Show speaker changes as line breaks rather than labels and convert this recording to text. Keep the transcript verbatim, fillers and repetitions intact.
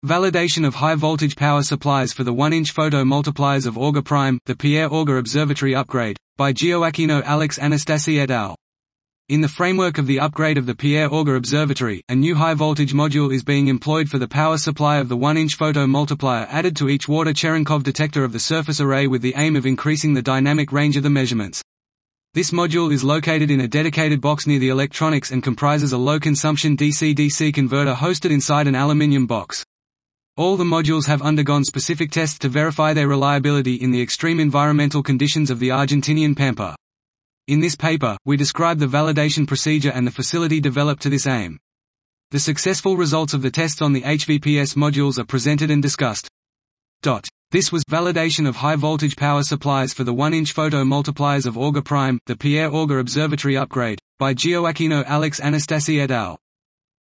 Validation of high-voltage power supplies for the one inch photo multipliers of Auger Prime, the Pierre Auger Observatory upgrade, by Gioacchino Alex Anastasi et al. In the framework of the upgrade of the Pierre Auger Observatory, a new high-voltage module is being employed for the power supply of the one inch photo multiplier added to each water Cherenkov detector of the surface array with the aim of increasing the dynamic range of the measurements. This module is located in a dedicated box near the electronics and comprises a low-consumption D C D C converter hosted inside an aluminium box. All the modules have undergone specific tests to verify their reliability in the extreme environmental conditions of the Argentinian Pampa. In this paper, we describe the validation procedure and the facility developed to this aim. The successful results of the tests on the H V P S modules are presented and discussed. This was validation of high-voltage power supplies for the one inch photo multipliers of Auger Prime, the Pierre Auger Observatory upgrade, by Gioacchino Alex Anastasi et al.